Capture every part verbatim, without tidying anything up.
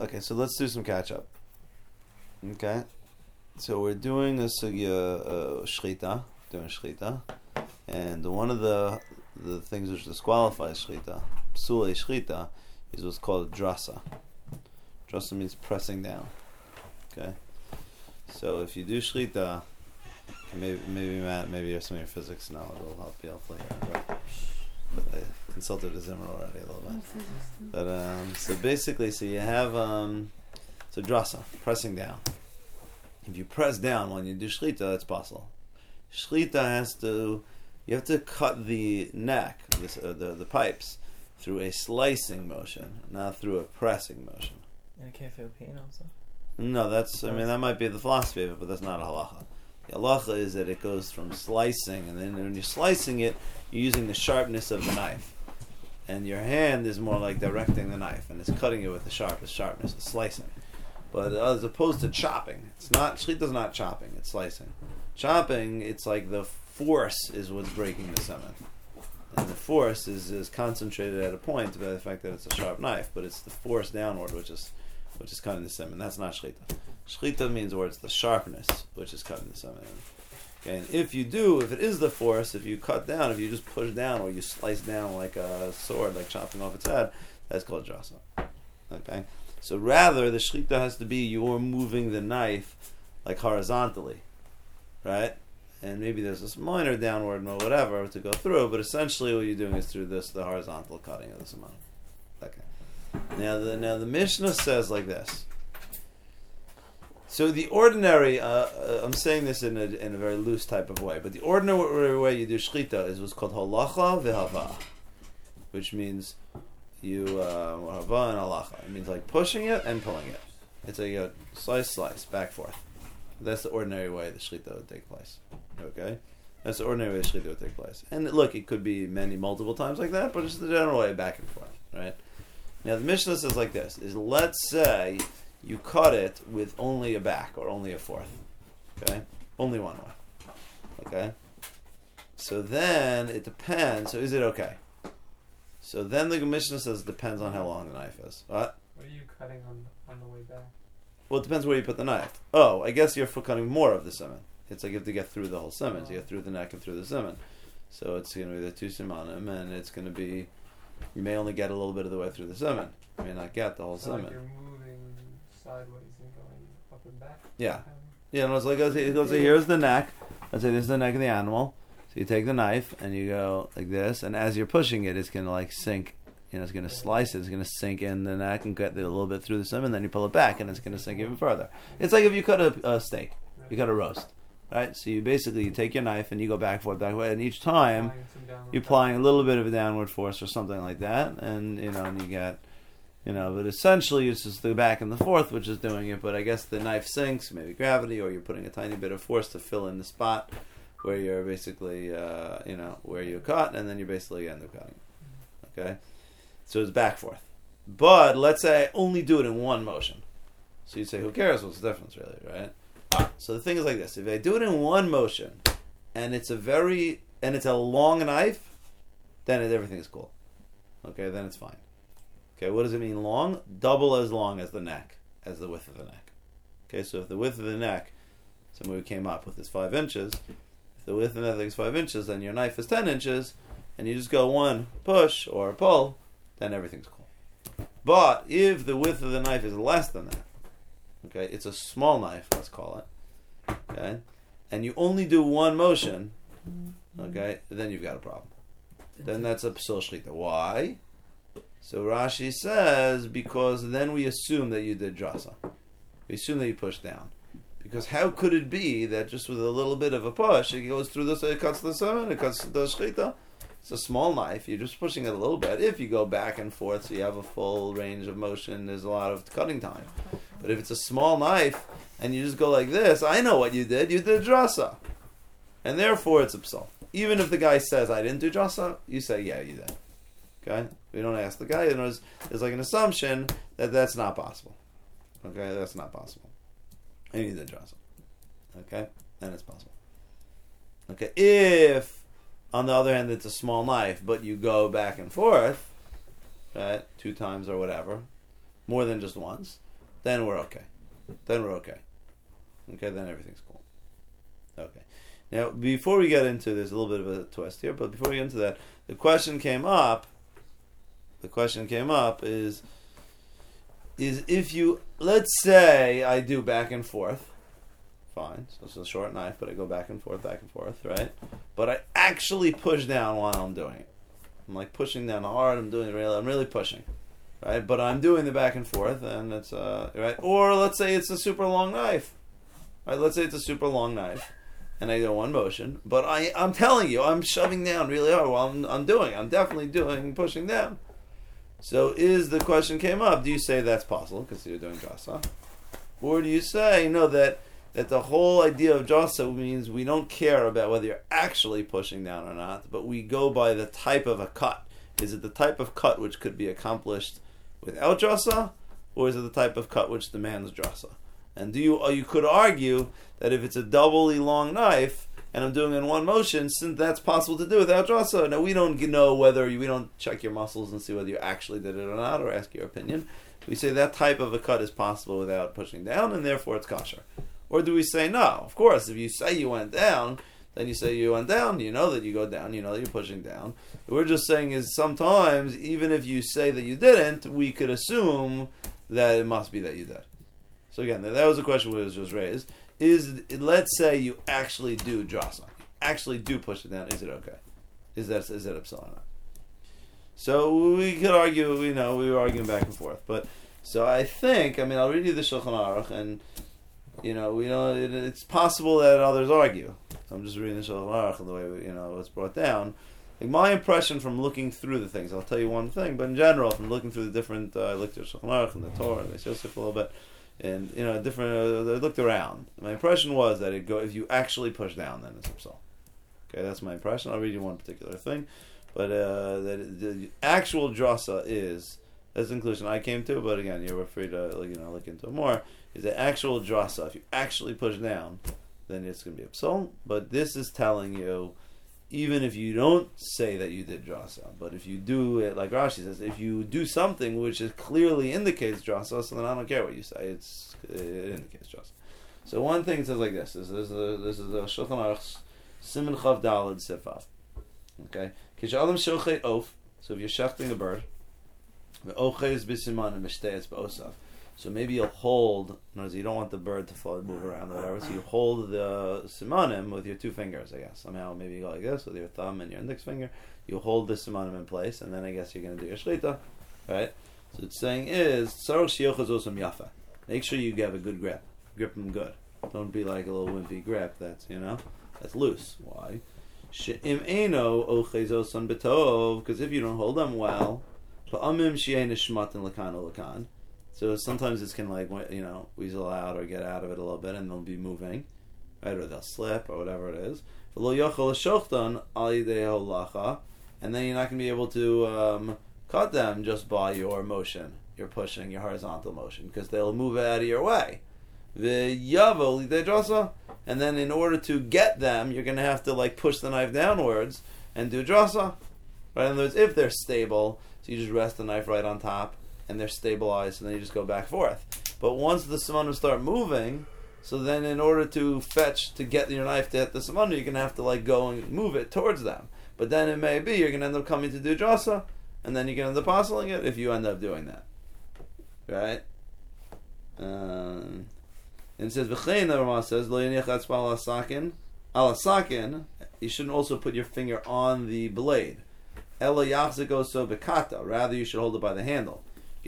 Okay, so let's do some catch up. Okay, so we're doing a sugya uh, shchita, doing shchita, and one of the the things which disqualifies shchita, psulei shchita, is what's called drasa. Drasa means pressing down. Okay, so if you do shchita, maybe maybe Matt, maybe you have some of your physics knowledge will help you hopefully. But, but I consulted a Zimmer already a little bit. But um, so basically, so you have um, so drasa, pressing down. If you press down when you do shchita, it's possible. Shchita has to, you have to cut the neck, this, uh, the the pipes, through a slicing motion, not through a pressing motion. And it can't feel pain also. No, that's, I mean, that might be the philosophy of it, but that's not a halacha. The halacha is that it goes from slicing, and then when you're slicing it, you're using the sharpness of the knife. And your hand is more like directing the knife, and it's cutting it with the sharpest sharpness, it's slicing. But as opposed to chopping, it's not, shchita's not chopping, it's slicing. Chopping, it's like the force is what's breaking the semen. And the force is, is concentrated at a point by the fact that it's a sharp knife, but it's the force downward which is which is cutting the semen. That's not shchita. Shchita means where it's the sharpness which is cutting the semen. Okay, and if you do, if it is the force, if you cut down, if you just push down or you slice down like a sword, like chopping off its head, that's called drasa. Okay? So rather, the shchita has to be you're moving the knife like horizontally, right? And maybe there's this minor downward or whatever to go through, but essentially what you're doing is through this, the horizontal cutting of this amount. Okay. Now the now the Mishnah says like this. So the ordinary, uh, uh, I'm saying this in a in a very loose type of way, but the ordinary way you do shchita is what's called halacha v'hava, which means you uh, hava and halacha. It means like pushing it and pulling it. It's like a slice, slice, back forth. That's the ordinary way the shchita would take place. Okay, that's the ordinary way the shchita would take place. And look, it could be many multiple times like that, but it's the general way, back and forth, right? Now the Mishnah says like this: is let's say you cut it with only a back or only a forth. Okay, only one way. Okay, so then it depends. So is it okay? So then the Mishnah says it depends on how long the knife is. What? What are you cutting on on the way back? Well, it depends where you put the knife. Oh, I guess you're cutting more of the semen. It's like you have to get through the whole semen. So you get through the neck and through the semen. So it's going to be the two simanim, and it's going to be, you may only get a little bit of the way through the semen. You may not get the whole so semen. Like you're moving sideways and going up and back? Yeah. Yeah, no, it's like, it goes, here's the neck. Let's say this is the neck of the animal. So you take the knife and you go like this, and as you're pushing it, it's going to like sink. You know, it's going to slice it. It's going to sink in the neck and get a little bit through the semen, and then you pull it back, and it's going to sink even further. It's like if you cut a, a steak, you cut a roast, right? So you basically you take your knife and you go back forth, back forth, and each time you're applying a little bit of a downward force or something like that, and you know, and you get, you know, but essentially it's just the back and the forth which is doing it. But I guess the knife sinks, maybe gravity, or you're putting a tiny bit of force to fill in the spot where you're basically, uh, you know, where you cut, and then you basically end up cutting. Okay. So it's back forth. But let's say I only do it in one motion. So you'd say, who cares? What's the difference really, right? So the thing is like this. If I do it in one motion, and it's a very, and it's a long knife, then it, everything is cool. Okay, then it's fine. Okay, what does it mean long? Double as long as the neck, as the width of the neck. Okay, so if the width of the neck, somebody came up with is five inches, if the width of the neck is five inches, then your knife is ten inches, and you just go one push or pull, then everything's cool. But if the width of the knife is less than that, okay, it's a small knife, let's call it, okay, and you only do one motion, okay, then you've got a problem. Then that's a psul shchita. Why? So Rashi says, because then we assume that you did drasa. We assume that you pushed down. Because how could it be that just with a little bit of a push, it goes through this, it cuts the semen, it cuts the shchita? It's a small knife. You're just pushing it a little bit. If you go back and forth, so you have a full range of motion, there's a lot of cutting time. But if it's a small knife and you just go like this, I know what you did. You did drasa, and therefore it's a psul. Even if the guy says I didn't do drasa, you say yeah, you did. Okay, we don't ask the guy. There's, there's like an assumption that that's not possible. Okay, that's not possible. And you did drasa. Okay, then it's possible. Okay, if on the other hand, it's a small knife, but you go back and forth, right, two times or whatever, more than just once, then we're okay. Then we're okay. Okay, then everything's cool. Okay. Now, before we get into, there's a little bit of a twist here, but before we get into that, the question came up, the question came up is, is if you, let's say I do back and forth, fine, so it's a short knife, but I go back and forth, back and forth, right? But I actually push down while I'm doing it. I'm like pushing down hard, I'm doing it really, I'm really pushing, right? But I'm doing the back and forth, and it's, uh, right? Or let's say it's a super long knife, right? Let's say it's a super long knife, and I do one motion, but I, I'm telling you, I'm shoving down really hard while I'm, I'm doing, I'm definitely doing, pushing down. So is the question came up, do you say that's possible, because you're doing drasa? Or do you say, no, that that the whole idea of drasa means we don't care about whether you're actually pushing down or not, but we go by the type of a cut. Is it the type of cut which could be accomplished without drasa, or is it the type of cut which demands drasa? And do you, or you could argue that if it's a doubly long knife and I'm doing it in one motion, since that's possible to do without drasa, now we don't know whether you, we don't check your muscles and see whether you actually did it or not, or ask your opinion. We say that type of a cut is possible without pushing down, and therefore it's kosher. Or do we say, no, of course, if you say you went down, then you say you went down, you know that you go down, you know that you're pushing down. What we're just saying is sometimes, even if you say that you didn't, we could assume that it must be that you did. So again, that was a question that was just raised. Is, let's say you actually do drasa, you actually do push it down, is it okay? Is that, is that upside or not? So we could argue, you know, we were arguing back and forth. But, so I think, I mean, I'll read you the Shulchan Aruch, and you know, we know it, it's possible that others argue. So I'm just reading the Shulchan Aruch and the way you know it's brought down. Like my impression from looking through the things, I'll tell you one thing, but in general, from looking through the different, uh, I looked at Shulchan Aruch and the Torah and the Yosef a little bit, and you know, different. Uh, I looked around. My impression was that it go if you actually push down, then it's upsal. Okay, that's my impression. I'll read you one particular thing, but uh, that the actual drasa is that's the conclusion I came to. But again, you're free to you know look into it more. Is the actual drasa, if you actually push down, then it's going to be upsal. But this is telling you, even if you don't say that you did drasa, but if you do it, like Rashi says, if you do something which is clearly indicates drasa, so then I don't care what you say, it's it indicates drasa. So one thing it says like this, this is a, this is a Shulchan Aruch, Siman Chav Daled Sifav. Okay? Kishalim Shochet Oaf, so if you're shechting a bird, the Ochez B'Siman and Mishteyes B'Osav. So maybe you'll hold, in other words, you don't want the bird to fall, move around or whatever, so you hold the simanim with your two fingers, I guess. Somehow maybe you go like this with your thumb and your index finger. You hold the simanim in place, and then I guess you're going to do your shlita, right? So it's saying is, Sarach Shiochaz Osam Yafa. Make sure you have a good grip. Grip them good. Don't be like a little wimpy grip that's, you know, that's loose. Why? She'im Eino Ochez Osam B'Tov, because if you don't hold them well, Pa'amim She'en Nishmat and Lakan o Lakan. So sometimes it's can like you know weasel out or get out of it a little bit, and they'll be moving, right? Or they'll slip or whatever it is. And then you're not going to be able to um, cut them just by your motion, your pushing, your horizontal motion, because they'll move out of your way. And then in order to get them, you're going to have to like push the knife downwards and do drasa. Right? In other words, if they're stable, so you just rest the knife right on top, and they're stabilized, and then you just go back and forth. But once the simanim start moving, so then in order to fetch, to get your knife to hit the simanim, you're going to have to like go and move it towards them. But then it may be, you're going to end up coming to do drasa, and then you're going to end up apostling it if you end up doing that. Right? Um, and it says, V'chein, the Ramah says, Lo yinich atzpa ala sakin, ala sakin, you shouldn't also put your finger on the blade. Ela yachzik oso bekata, rather you should hold it by the handle.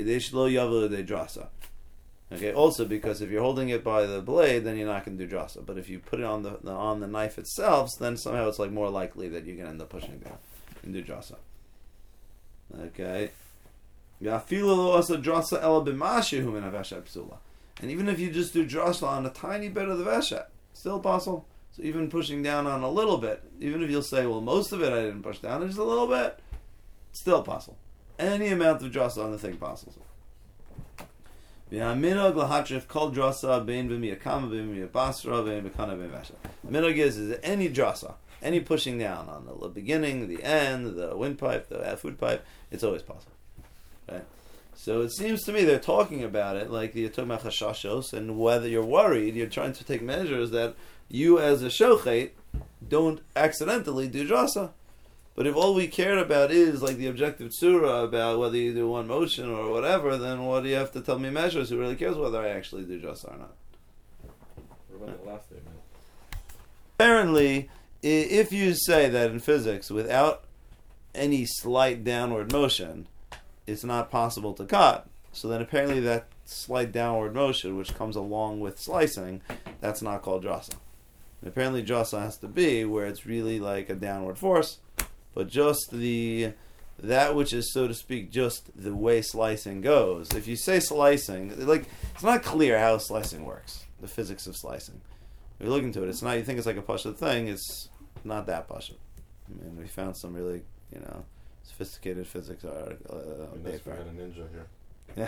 Okay, also because if you're holding it by the blade, then you're not going to do drasa. But if you put it on the, the on the knife itself, then somehow it's like more likely that you're going to end up pushing down and do drasa. Okay. And even if you just do drasa on a tiny bit of the veshet, still possible. So even pushing down on a little bit, even if you'll say, well, most of it I didn't push down, just a little bit, still possible. Any amount of drasa on the thing possible. Minhag is, is any drasa, any pushing down on the beginning, the end, the windpipe, the food pipe, it's always possible. Right? So it seems to me they're talking about it like you're talking about chashashos, and whether you're worried, you're trying to take measures that you as a shochet don't accidentally do drasa. But if all we cared about is like the objective surah about whether you do one motion or whatever, then what do you have to tell me measures? Who really cares whether I actually do drasa or not? What about the last statement? Apparently, i- if you say that in physics, without any slight downward motion, it's not possible to cut, so then apparently that slight downward motion, which comes along with slicing, that's not called drasa. And apparently drasa has to be where it's really like a downward force, but just the that which is, so to speak, just the way slicing goes. If you say slicing, like it's not clear how slicing works, the physics of slicing. If you look into it, it's not, you think it's like a pashut thing, it's not that pashut. I mean, we found some really, you know, sophisticated physics article. Uh, Unless we paper. had a ninja here. Yeah.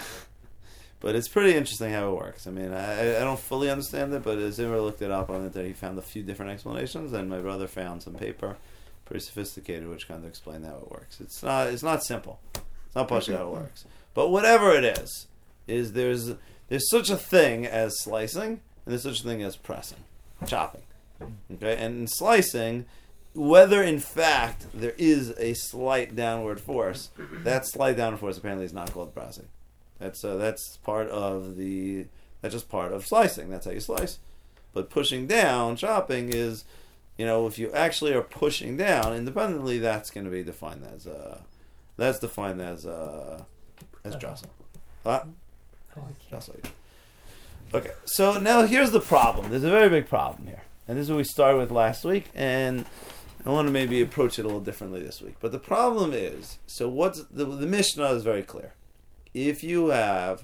But it's pretty interesting how it works. I mean, I, I don't fully understand it, but Zimmer looked it up on the internet. He found a few different explanations, and my brother found some paper, pretty sophisticated, which kind of explained how it works. It's not it's not simple. It's not pashut how it works. But whatever it is, is there's there's such a thing as slicing, and there's such a thing as pressing, chopping. Okay, and in slicing, whether in fact there is a slight downward force, that slight downward force apparently is not called pressing. That's uh, that's part of the that's just part of slicing. That's how you slice. But pushing down, chopping is, you know, if you actually are pushing down independently, that's going to be defined as uh, that's defined as uh, as drasa. Huh? Drasa. Okay, so now here's the problem. There's a very big problem here, and this is what we started with last week, and I want to maybe approach it a little differently this week. But the problem is, so what's the, the Mishnah is very clear. If you have,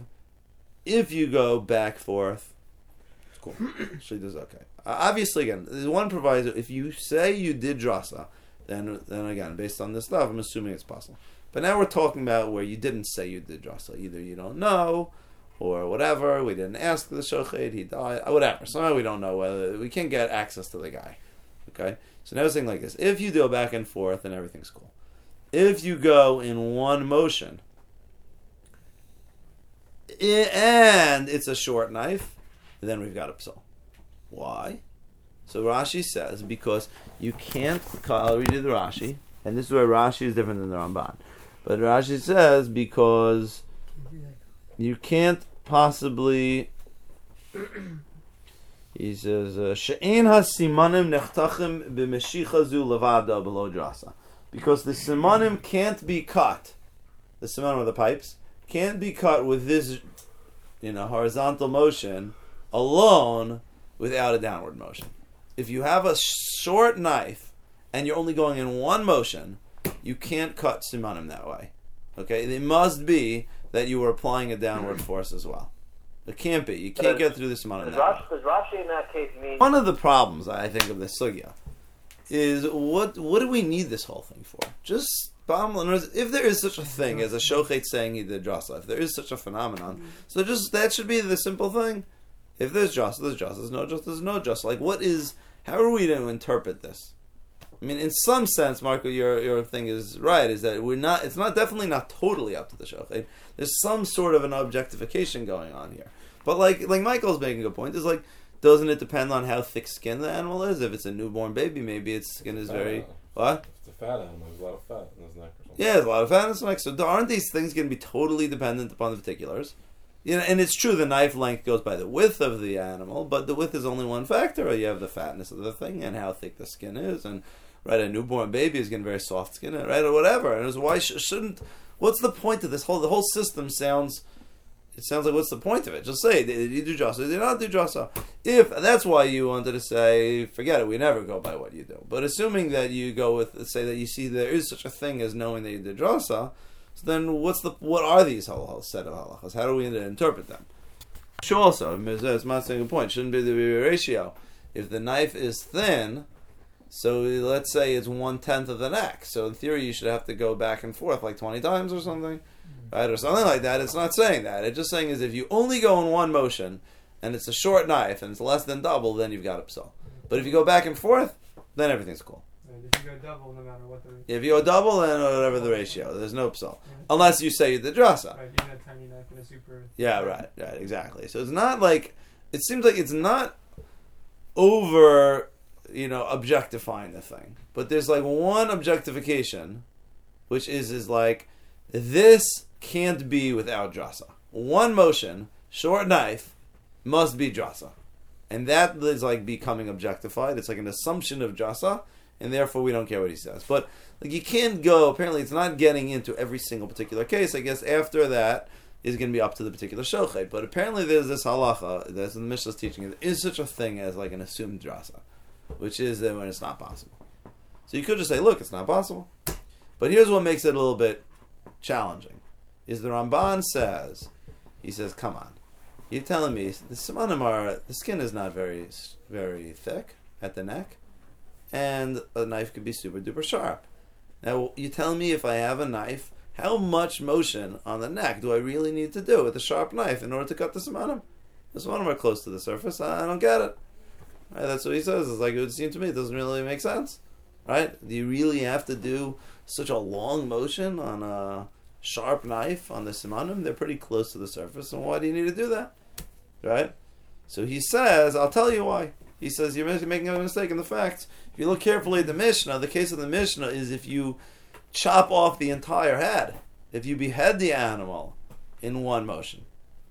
if you go back forth, it's cool. She does okay. Uh, obviously, again, there's one proviso. If you say you did drasa, then then again, based on this stuff, I'm assuming it's possible. But now we're talking about where you didn't say you did drasa. Either you don't know, or whatever. We didn't ask the shochet. He died. Whatever. Somehow we don't know whether we can't get access to the guy. Okay. So now it's saying like this: if you go back and forth, then everything's cool. If you go in one motion, and it's a short knife, then we've got a psal. Why? So Rashi says because you can't. I'll read you the Rashi, and this is where Rashi is different than the Ramban. But Rashi says because you can't possibly. He says she'ein hasimanim nechtachim b'meshicha zu levada below drasa, because the simanim can't be cut. The simanim of the pipes can't be cut with this, you know, horizontal motion alone without a downward motion. If you have a short knife and you're only going in one motion, you can't cut simanim that way. Okay, it must be that you are applying a downward force as well. It can't be. You can't get through the simanim that way. Does Rashi in that case mean... One of the problems I think of this sugya is what what do we need this whole thing for? Just bottom line, if there is such a thing as a shochet saying he did drasa, if there is such a phenomenon, so just that should be the simple thing. If there's drasa, there's drasa. There's no drasa, there's no drasa. Like, what is? How are we to interpret this? I mean, in some sense, Marco, your your thing is right. Is that we're not? It's not definitely not totally up to the shochet. There's some sort of an objectification going on here. But like like Michael's making a good point. Is like, doesn't it depend on how thick skin the animal is? If it's a newborn baby, maybe its skin is very Animal. what? It's a fat animal. There's a lot of fat in his neck or something. Yeah, there's a lot of fat in his neck. So aren't these things going to be totally dependent upon the particulars? You know, and it's true the knife length goes by the width of the animal, but the width is only one factor. You have the fatness of the thing and how thick the skin is, and right, a newborn baby is getting very soft skin, right, or whatever. And it's why sh- shouldn't? What's the point of this whole? The whole system sounds. It sounds like what's the point of it? Just say, did you do drasa? Did you not do drasa? If that's why you wanted to say, forget it. We never go by what you do. But assuming that you go with, say that you see there is such a thing as knowing that you did drasa. So then, what's the what are these whole, whole set of halachas? How do we interpret them? Sure, also, it's not saying a point. Shouldn't be the ratio. If the knife is thin, so let's say it's one tenth of the neck. So in theory, you should have to go back and forth like twenty times or something, right, or something like that. It's not saying that. It's just saying is if you only go in one motion and it's a short knife and it's less than double, then you've got a psal. But if you go back and forth, then everything's cool. If you go double, no matter what the ratio. If you go double, then whatever the ratio, there's no psal. Yeah. Unless you say the drasa. Right, even a tiny knife and a super. Yeah, right, right, exactly. So it's not like, it seems like it's not over, you know, objectifying the thing. But there's like one objectification, which is, is like, this can't be without drasa. One motion, short knife, must be drasa. And that is like becoming objectified. It's like an assumption of drasa, and therefore we don't care what he says. But like you can't go, apparently it's not getting into every single particular case. I guess after that is going to be up to the particular shochet. But apparently there's this halacha, that's in the Mishnah's teaching, there is such a thing as like an assumed drasa, which is that when it's not possible. So you could just say, look, it's not possible. But here's what makes it a little bit challenging, is the Ramban says, he says, come on, you're telling me the simanim are, the skin is not very, very thick at the neck, and a knife could be super duper sharp. Now, you tell me if I have a knife, how much motion on the neck do I really need to do with a sharp knife in order to cut the simanim? The simanim are close to the surface. I don't get it. Right, that's what he says. It's like, it would seem to me it doesn't really make sense. Right? Do you really have to do such a long motion on a sharp knife on the simanim? They're pretty close to the surface, and why do you need to do that? Right? So he says, I'll tell you why. He says, you're making a mistake in the facts. If you look carefully at the Mishnah, the case of the Mishnah is if you chop off the entire head, if you behead the animal in one motion,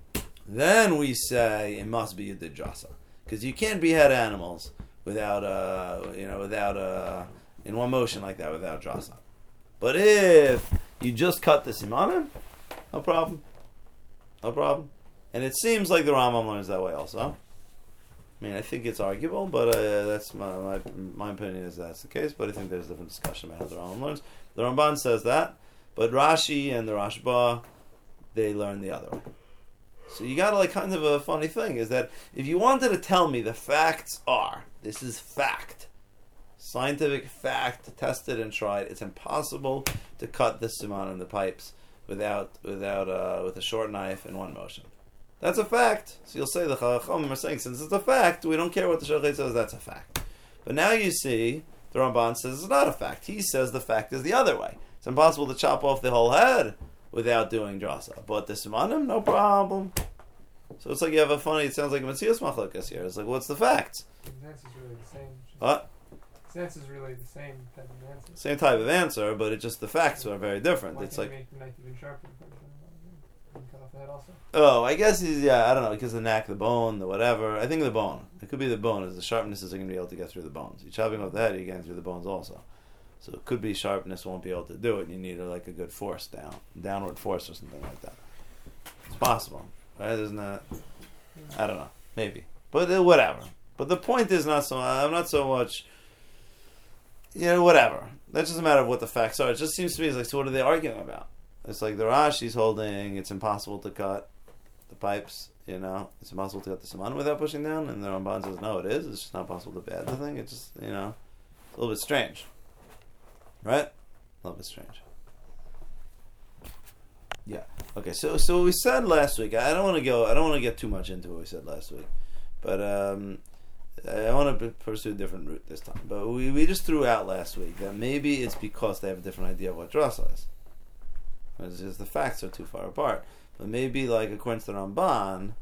then we say it must be a drasa. Because you can't behead animals without a, you know, without a, in one motion like that, without drasa. But if you just cut the simanim, no problem. No problem. And it seems like the Rambam learns that way also. I mean, I think it's arguable, but uh, that's my, my my opinion is that's the case. But I think there's a different discussion about how the Rambam learns. The Ramban says that, but Rashi and the Rashba, they learn the other way. So you got like kind of a funny thing is that if you wanted to tell me the facts are, this is fact, scientific fact, tested and tried, it's impossible to cut the siman and the pipes without without uh, with a short knife in one motion. That's a fact. So you'll say the Chacham are saying, since it's a fact, we don't care what the Shochet says, that's a fact. But now you see, the Ramban says it's not a fact. He says the fact is the other way. It's impossible to chop off the whole head without doing drasa. But the simanim, no problem. So it's like you have a funny, it sounds like a Metzias Machlokas here. It's like, what's the fact? The answer is really the same. What? The answer is really the same type of answer. Same type of answer, but it just the facts are very different. Why It's can't like, you make the knife even sharper? And cut off the head also. oh, I guess he's, yeah, I don't know, because the neck, the bone, the whatever. I think the bone. It could be the bone, as the sharpness is going to be able to get through the bones. You're chopping off the head, you're getting through the bones also. So it could be sharpness won't be able to do it. You need like a good force down, downward force or something like that. It's possible, right? Isn't that? I don't know, maybe, but uh, whatever. But the point is not so. I'm not so much. You know, whatever. That doesn't matter what the facts are. It just seems to me it's like, so what are they arguing about? It's like the Rashi's holding it's impossible to cut the pipes. You know, it's impossible to cut the siman without pushing down, and the Ramban says no, it is. It's just not possible to bad the thing. It's just, you know, it's a little bit strange. Right? A little bit strange. Yeah. Okay. So, so what we said last week. I don't want to go. I don't want to get too much into what we said last week, but um, I want to pursue a different route this time. But we, we just threw out last week that maybe it's because they have a different idea of what drasa is. It's just the facts are too far apart. But maybe, like according to the Ramban,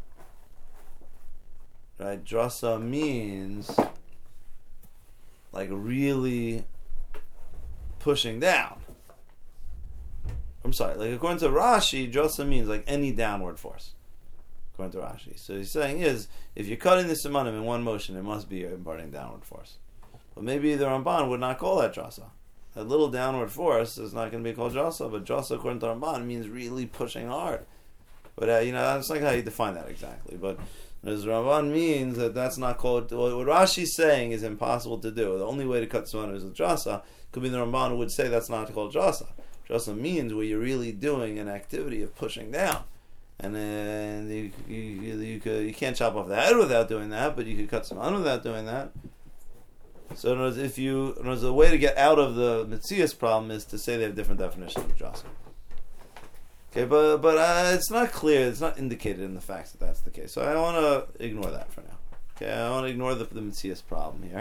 right? Drasa means like really pushing down. I'm sorry, like according to Rashi, drasa means like any downward force. According to Rashi. So he's saying is, if you're cutting the simanim in one motion, it must be imparting downward force. But maybe the Ramban would not call that drasa. A little downward force is not going to be called drasa, but drasa according to Ramban means really pushing hard. But uh, you know, that's not how you define that exactly. But as Ramban means that that's not called. What Rashi's saying is impossible to do. The only way to cut simanim is with drasa. Could be the Ramban would say that's not called drasa. Drasa means where you're really doing an activity of pushing down, and then you you you, you, could, you can't chop off the head without doing that, but you could cut simanim without doing that. So in other words, if you, in other words, the way to get out of the Metzias problem is to say they have different definitions of drasa. Okay, but but uh, it's not clear, it's not indicated in the facts that that's the case. So I want to ignore that for now. Okay, I want to ignore the, the Metzias problem here.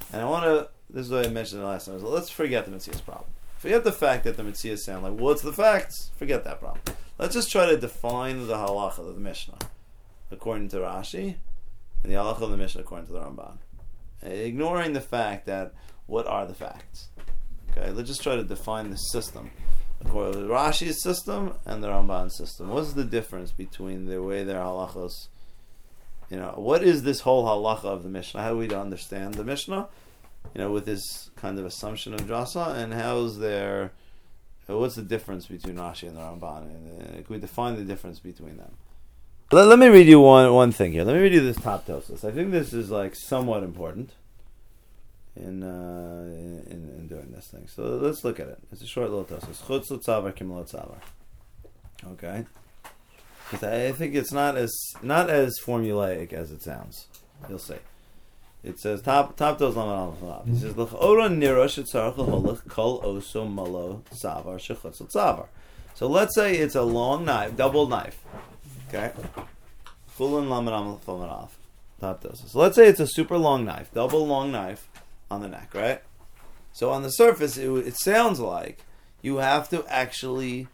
And I want to, this is what I mentioned the last time, is let's forget the Metzias problem. Forget the fact that the Metzias sound like, what's the facts? Forget that problem. Let's just try to define the halacha of the Mishnah according to Rashi, and the halacha of the Mishnah according to the Ramban. Ignoring the fact that, what are the facts? Okay, let's just try to define the system according to Rashi's system and the Ramban's system. What's the difference between the way their halachos, you know, what is this whole halacha of the Mishnah? How do we understand the Mishnah? You know, with this kind of assumption of drasa, and how's their, what's the difference between Rashi and the Ramban? And uh, can we define the difference between them? Let, let me read you one one thing here. Let me read you this top tosis. I think this is like somewhat important in, uh, in in doing this thing. So let's look at it. It's a short little tosis. Chutz l'tzavar kim l'tzavar. Okay, because I think it's not as not as formulaic as it sounds. You'll see. It says top top toes lamed aleph. He says l'chora nira shetzarach l'holach kol oso malo tzavar shechutz l'tzavar. So let's say it's a long knife, double knife. Okay, chulin lamed aleph. Top toes. So let's say it's a super long knife, double long knife on the neck, right? So on the surface, it, it sounds like you have to actually,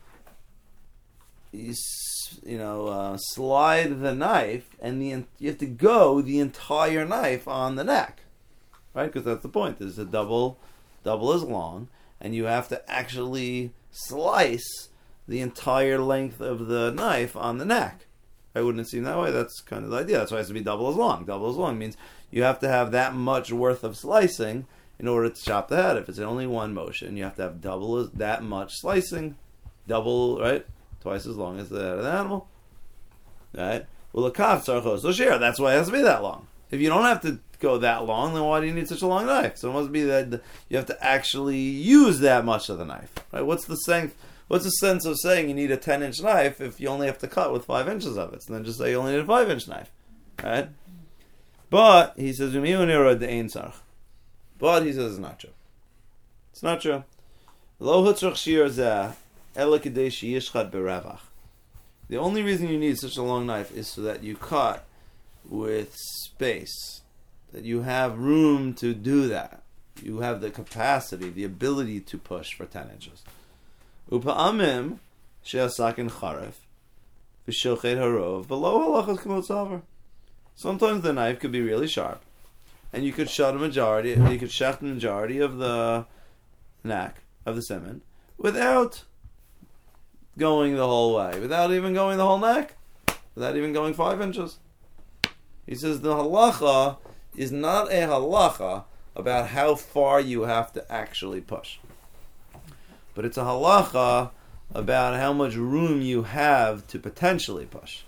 you, you know, uh, slide the knife, and the you have to go the entire knife on the neck, right? Because that's the point. There's a double, double as long, and you have to actually slice the entire length of the knife on the neck. I wouldn't seem that way. That's kind of the idea. That's why it has to be double as long. Double as long means you have to have that much worth of slicing in order to chop the head. If it's only one motion, you have to have double as, that much slicing, double, right? Twice as long as the head of the animal, right? Well, a kaf tzarchos so share. That's why it has to be that long. If you don't have to go that long, then why do you need such a long knife? So it must be that you have to actually use that much of the knife, right? What's the sense? What's the sense of saying you need a ten-inch knife if you only have to cut with five inches of it? So then just say you only need a five-inch knife, right? But he says, but he says it's not true. It's not true. The only reason you need such a long knife is so that you cut with space, that you have room to do that. You have the capacity, the ability to push for ten inches. Upa'amim she'asakin charef v'shochet harov v'lo halachas k'mot tzavar. Sometimes the knife could be really sharp, and you could shut a majority, you could shut the majority of the neck of the semen without going the whole way, without even going the whole neck, without even going five inches. He says the halacha is not a halacha about how far you have to actually push, but it's a halacha about how much room you have to potentially push,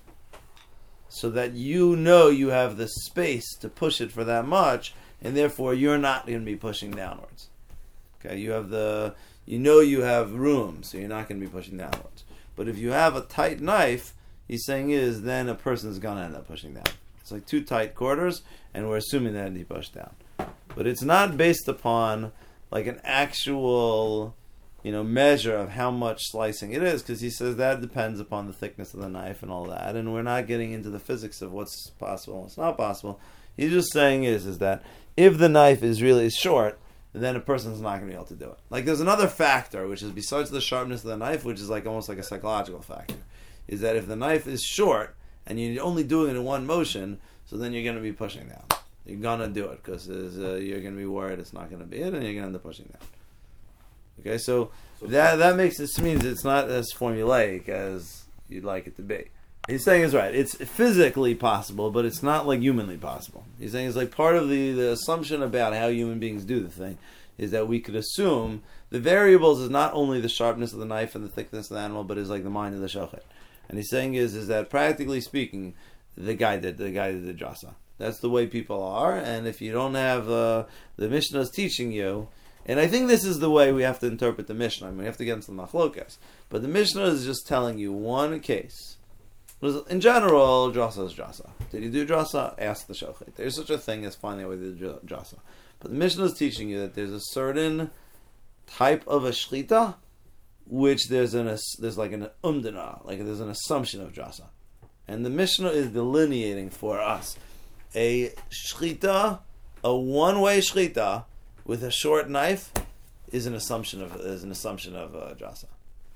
so that you know you have the space to push it for that much, and therefore you're not going to be pushing downwards. Okay, you have the, you know you have room, so you're not going to be pushing downwards. But if you have a tight knife, he's saying is then a person's going to end up pushing down. It's like two tight quarters, and we're assuming that he pushed down. But it's not based upon like an actual, you know, measure of how much slicing it is, because he says that depends upon the thickness of the knife and all that, and we're not getting into the physics of what's possible and what's not possible. He's just saying is is that if the knife is really short, then a person's not going to be able to do it. Like there's another factor, which is besides the sharpness of the knife, which is like almost like a psychological factor, is that if the knife is short and you're only doing it in one motion, so then you're going to be pushing down. You're going to do it because uh, you're going to be worried it's not going to be it, and you're going to end up pushing down. Okay, so, so that that makes this means it's not as formulaic as you'd like it to be. He's saying is right. It's physically possible, but it's not like humanly possible. He's saying it's like part of the, the assumption about how human beings do the thing is that we could assume the variables is not only the sharpness of the knife and the thickness of the animal, but is like the mind of the shochet. And he's saying is is that practically speaking, the guy did the guy did the drasa. That's the way people are, and if you don't have uh, the Mishnah's teaching you. And I think this is the way we have to interpret the Mishnah. I mean, we have to get into the machlokas. But the Mishnah is just telling you one case. In general, drasa is drasa. Did you do drasa? Ask the shochet. There's such a thing as finding a way to do drasa. But the Mishnah is teaching you that there's a certain type of a shchita, which there's an there's like an umdana, like there's an assumption of drasa. And the Mishnah is delineating for us a shchita a one-way shchita with a short knife is an assumption of is an assumption of uh, drasa.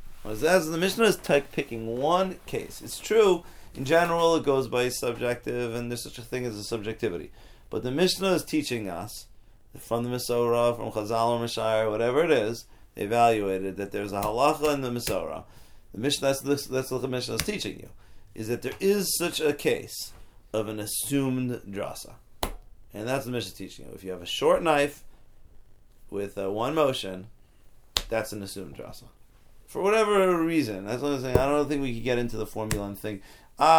As the Mishnah is t- picking one case. It's true, in general, it goes by subjective, and there's such a thing as a subjectivity. But the Mishnah is teaching us, from the Mesorah, from Chazal or Mishayr, whatever it is, they evaluated that there's a halacha in the Mesorah. The Mishnah, that's, that's, that's what the Mishnah is teaching you, is that there is such a case of an assumed drasa. And that's the Mishnah teaching you. If you have a short knife with uh, one motion, that's an assumed drasa. For whatever reason, that's what I'm saying. I don't think we could get into the formula and think,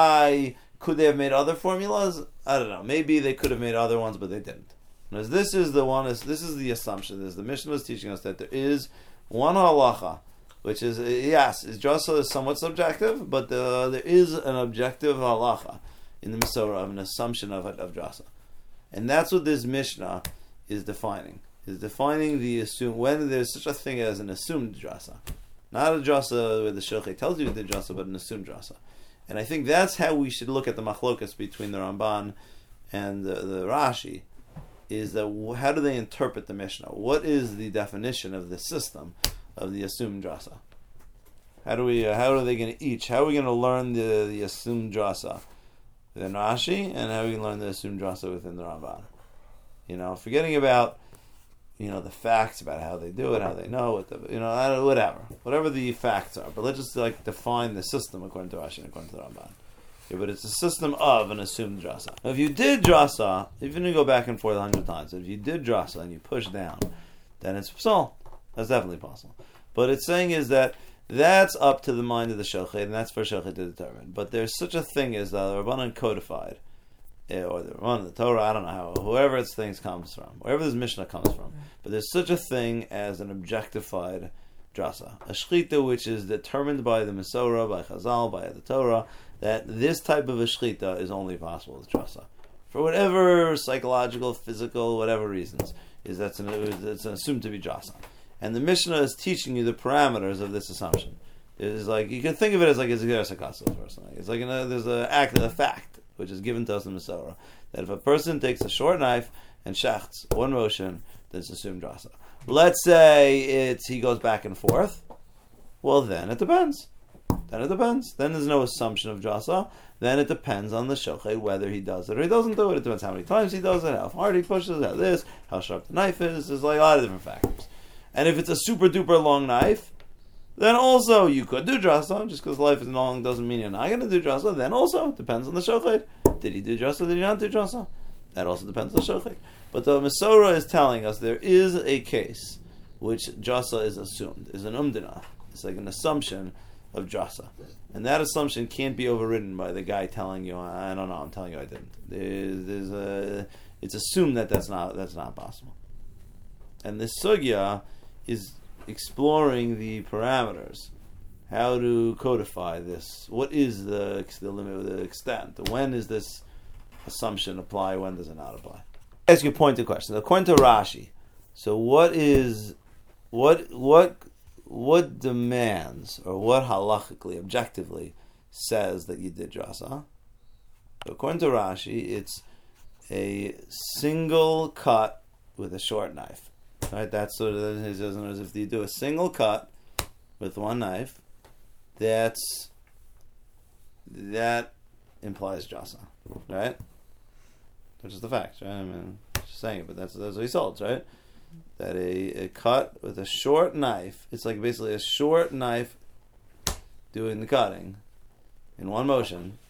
I could they have made other formulas? I don't know. Maybe they could have made other ones, but they didn't. Because this is the one. Is this is the assumption. This the Mishnah is teaching us that there is one halacha, which is yes, is drasa is somewhat subjective, but the, there is an objective halacha in the Mesorah of an assumption of of drasa, and that's what this Mishnah is defining. Is defining the assume when there's such a thing as an assumed drasa. Not a drasa where the shochet tells you the drasa, but an assumed drasa. And I think that's how we should look at the machlokas between the Ramban and the, the Rashi, is that how do they interpret the Mishnah? What is the definition of the system of the assumed drasa? How do we? Uh, how are they going to each? How are we going to learn the, the assumed drasa within Rashi, and how are we going to learn the assumed drasa within the Ramban? You know, forgetting about you know the facts about how they do it, how they know what the you know I don't, whatever, whatever the facts are. But let's just like define the system according to Rashi and according to the Ramban. Yeah, but it's a system of an assumed drasa. Now, if you did drasa, even if you go back and forth a hundred times, if you did drasa and you push down, then it's psal. That's definitely possible. But it's saying is that that's up to the mind of the shochet, and that's for shochet to determine. But there's such a thing as the Rabbanan codified, or the Rabbanan, the Torah, I don't know how, whoever its things comes from, wherever this Mishnah comes from. But there's such a thing as an objectified drasa, a shchita which is determined by the Mesorah, by Chazal, by the Torah, that this type of a shchita is only possible with drasa. For whatever psychological, physical, whatever reasons, is that's an, it's assumed to be drasa. And the Mishnah is teaching you the parameters of this assumption. It's like, you can think of it as like a Zgeras HaKasos or something. It's like, you know, there's a act, a fact, which is given to us in Mesorah, that if a person takes a short knife and shachts one motion, then it's assumed drasa. Let's say it's he goes back and forth. Well, then it depends. Then it depends. Then there's no assumption of drasa. Then it depends on the shochet whether he does it or he doesn't do it. It depends how many times he does it, how hard he pushes, how this, how sharp the knife is. There's like a lot of different factors. And if it's a super duper long knife, then also you could do drasa. Just because life is long doesn't mean you're not going to do drasa. Then also it depends on the shochet. Did he do drasa? Did he not do drasa? That also depends on the shochet. But the Mesorah is telling us there is a case which drasa is assumed, is an umdina. It's like an assumption of drasa. And that assumption can't be overridden by the guy telling you, I don't know, I'm telling you I didn't. There's, there's a, it's assumed that that's not, that's not possible. And this sugya is exploring the parameters, how to codify this. What is the, the limit, the extent? When does this assumption apply? When does it not apply? Ask you a pointed question. According to Rashi, so what is what what what demands or what halachically, objectively says that you did drasa? According to Rashi, it's a single cut with a short knife. Right? That's sort of it says as if you do a single cut with one knife, that's that implies drasa, right? Which is the fact, right? I mean, just saying it, but that's that's what he holds, right? That a, a cut with a short knife, it's like basically a short knife doing the cutting in one motion,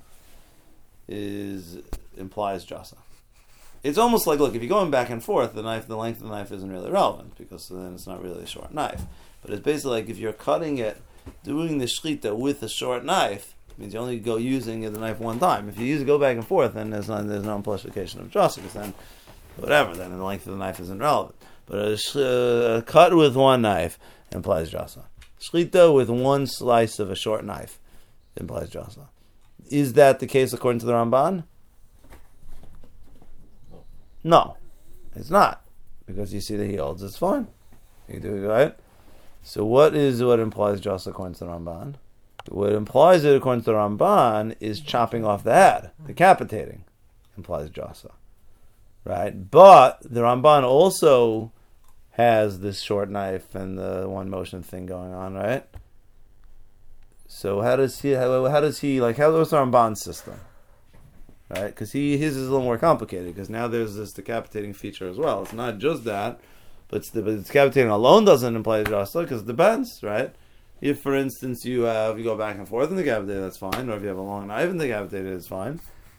is implies drasa. It's almost like, look, if you're going back and forth, the knife, the length of the knife isn't really relevant because then it's not really a short knife. But it's basically like if you're cutting it, doing the shchita with a short knife, means you only go using the knife one time. If you use it, go back and forth, then there's no, there's no implication of drasa, because then, whatever, then the length of the knife isn't relevant. But a, sh- a cut with one knife implies drasa. Shchita with one slice of a short knife implies drasa. Is that the case according to the Ramban? No, it's not, because you see that he holds it's fine. You do it right. So what is what implies drasa according to the Ramban? What implies it according to the Ramban is chopping off the head, decapitating, implies drasa. right? But the Ramban also has this short knife and the one motion thing going on, right? So how does he? How, how does he like? How was the Ramban's system, right? Because he his is a little more complicated because now there's this decapitating feature as well. It's not just that, but it's the but it's decapitating alone doesn't imply drasa because it depends, right? If, for instance, you have you go back and forth in the decapitated, that's fine. Or if you have a long knife in the decapitated, it's fine.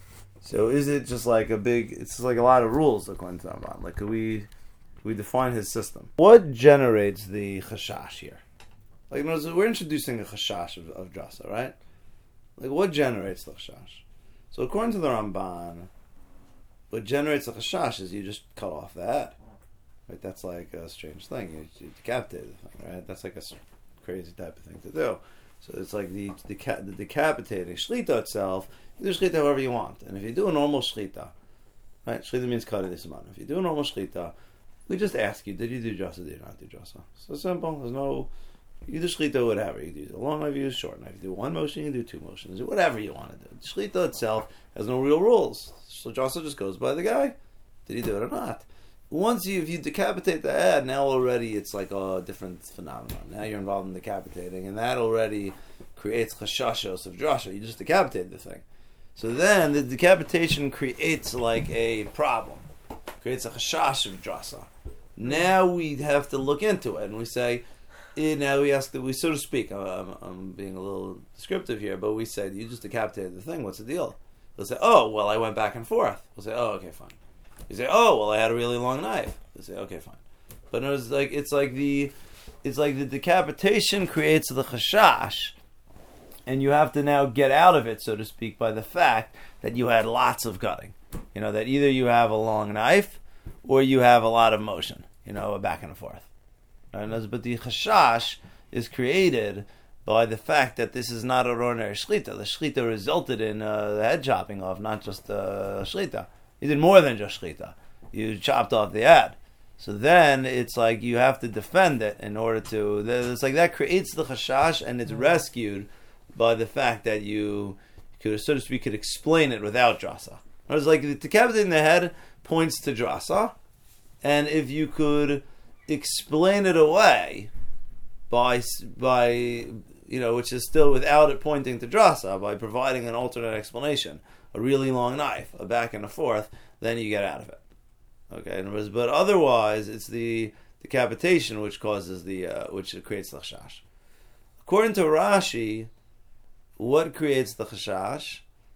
So is it just like a big? It's like a lot of rules according to Ramban. Like could we? We define his system. What generates the chashash here? Like, in other words, we're introducing a chashash of, of drasa, right? Like, what generates the chashash? So, according to the Ramban, what generates the chashash is you just cut off the head. Right? That's like a strange thing. You, you decapitate the thing, right? That's like a crazy type of thing to do. So, it's like the, the, the decapitating shlita itself. You do shlita however you want. And if you do a normal shlita, right? Shlita means cut this amount. If you do a normal shlita, we just ask you, did you do drasa, did you not do drasa? So simple. There's no, you do shchita, whatever. You do a long knife, you do a short knife. You do one motion, you do two motions. Do whatever you want to do. Shchita itself has no real rules. So drasa just goes by the guy. Did he do it or not? Once you, if you decapitate the head, now already it's like a different phenomenon. Now you're involved in decapitating, and that already creates chashashos of drasa. You just decapitated the thing. So then the decapitation creates like a problem. Creates a chashash of drasa. Now we have to look into it, and we say, eh, now we ask that we, so to speak, I'm, I'm being a little descriptive here, but we say, you just decapitated the thing, what's the deal? They'll say, oh, well, I went back and forth. We'll say, oh, okay, fine. You say, oh, well, I had a really long knife. They'll say, okay, fine. But it's like, it's like the, it's like the decapitation creates the chashash, and you have to now get out of it, so to speak, by the fact that you had lots of cutting. You know, that either you have a long knife, or you have a lot of motion, you know, back and forth. And but the chashash is created by the fact that this is not an ordinary shchita. The shchita resulted in uh, the head chopping off, not just uh, shchita. You did more than just shchita. You chopped off the head. So then it's like you have to defend it in order to. It's like that creates the chashash, and it's rescued by the fact that you could, so to speak, could explain it without drasa. It's like decapitating the head points to drasa, and if you could explain it away by by you know, which is still without it pointing to drasa, by providing an alternate explanation, a really long knife, a back and a forth, then you get out of it. Okay, but otherwise, it's the decapitation which causes the uh, which creates the chashash. According to Rashi, what creates the chashash?